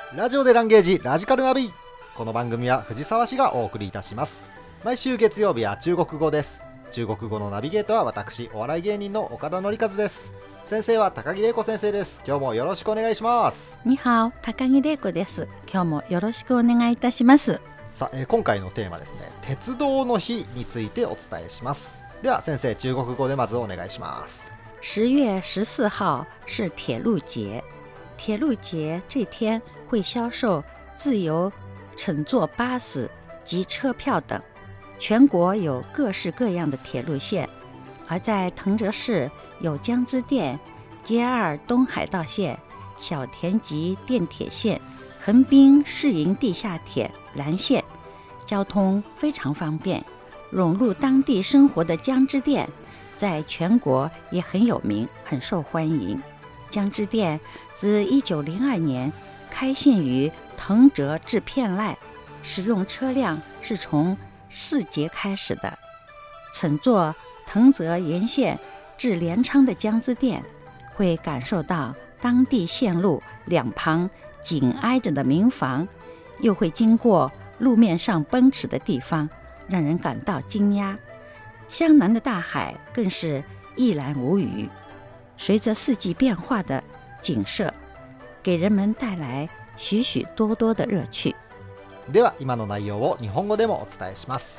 ラジオでランゲージラジカルナビ。この番組は藤沢市がお送りいたします。毎週月曜日は中国語です。中国語のナビゲートは私、お笑い芸人の岡田典和です。先生は高木玲子先生です。今日もよろしくお願いします。 にはお、高木玲子です。今日もよろしくお願いいたします。 さあ、今回のテーマですね、鉄道の日についてお伝えします。では先生、中国語でまずお願いします。 10月14号是铁路节。铁路节这天会销售自由乘坐巴士及车票等，全国有各式各样的铁路线，而在藤泽市有江之电、JR 东海道线、小田急电铁线、横滨市营地下铁蓝线，交通非常方便。融入当地生活的江之电在全国也很有名，很受欢迎。江之电自1902年开线于藤泽至片濑，使用车辆是从4节开始的。乘坐藤泽沿线至镰仓的江之电，会感受到当地线路两旁紧挨着的民房，又会经过路面上奔驰的地方，让人感到惊讶。湘南的大海更是一览无余，随着四季变化的景色，给人们带来许许多多的乐趣。 では今の内容を日本語でもお伝えします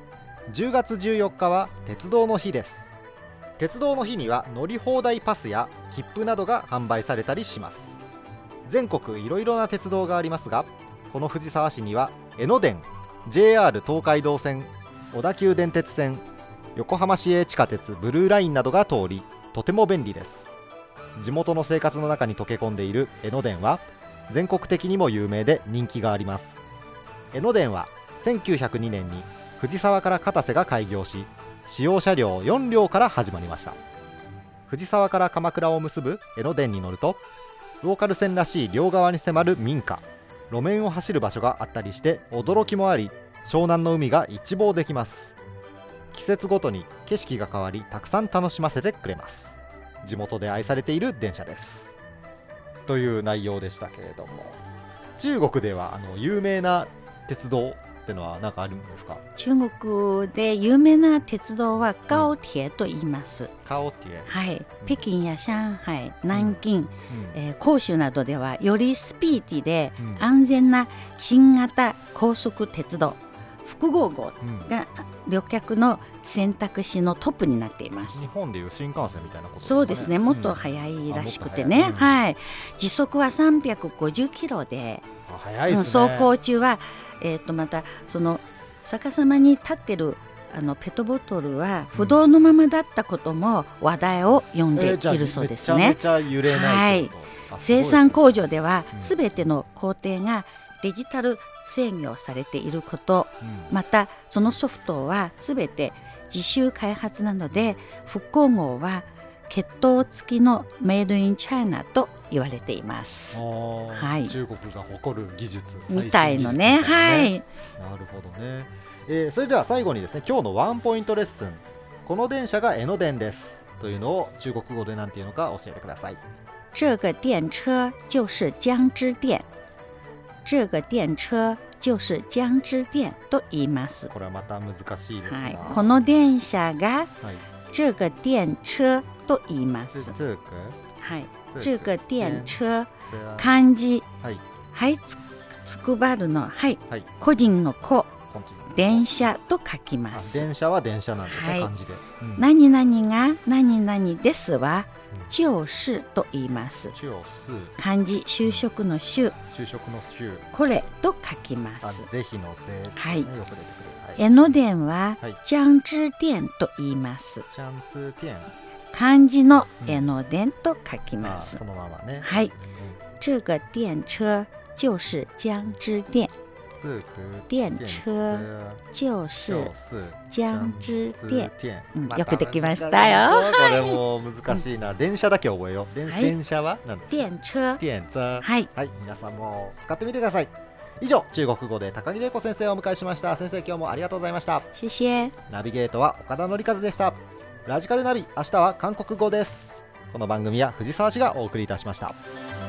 。10月14日は鉄道の日です。鉄道の日には乗り放題パスや切符などが販売されたりします。全国いろいろな鉄道がありますが、この藤沢市には江ノ電、 JR 東海道線、小田急電鉄線、横浜市営地下鉄ブルーラインなどが通り、とても便利です。地元の生活の中に溶け込んでいる江ノ電は全国的にも有名で人気があります。江ノ電は1902年に藤沢から片瀬が開業し、使用車両4両から始まりました。藤沢から鎌倉を結ぶ江ノ電に乗ると、ローカル線らしい両側に迫る民家、路面を走る場所があったりして驚きもあり、湘南の海が一望できます。季節ごとに景色が変わり、たくさん楽しませてくれます。地元で愛されている電車です。という内容でしたけれども、中国では有名な鉄道ってのは何かあるんですか？ 中国で有名な鉄道は高鐵と言います。 高鐵、 はい、北京や上海、南京、広州などではよりスピーディーで安全な新型高速鉄道、複合号が旅客の選択肢のトップになっています。 日本でいう新幹線みたいなことですかね。 そうですね、もっと速いらしくてね、はい、時速は350キロで、 速いですね。 走行中は、またその逆さまに立ってるペットボトルは不動のままだったことも話題を呼んでいるそうですね。 めちゃめちゃ揺れないってこと、 はい、生産工場ではすべての工程がデジタル制御されていること、またそのソフトはすべて自主開発なので、複合号は血統付きのメイドインチャイナと言われています。 はい、中国が誇る技術みたいのね。はい、 なるほどね。それでは最後にですね、今日のワンポイントレッスン、この電車が江ノ電ですというのを中国語で何ていうのか教えてください。 这个電車就是江之電。这个電車就是江之電と言います。 これはまた難しいですが、はい、 この電車が、这个電車と言います。はい、这个電車、漢字、はい、つくばるの、はい、個人の個、電車と書きます。 電車は電車なんですね、漢字で。 何々が何々ですは就是と言います。漢字就職の就、これと書きます。 ぜひのぜですね、 はい、 よく出てくる。 江ノ電は江之電と言います。漢字の江ノ電と書きます。 そのままね。 はい、这个電車就是江之電。電車就是江之電。よくできましたよ。 これも難しいな。電車だけ覚えよう。電車は何ですか？ 電車。 はい、皆さんも使ってみてください。以上、中国語で高木玲子先生をお迎えしました。先生、今日もありがとうございました。 謝謝。 ナビゲートは岡田典和でした。ラジカルナビ、明日は韓国語です。この番組は藤沢市がお送りいたしました。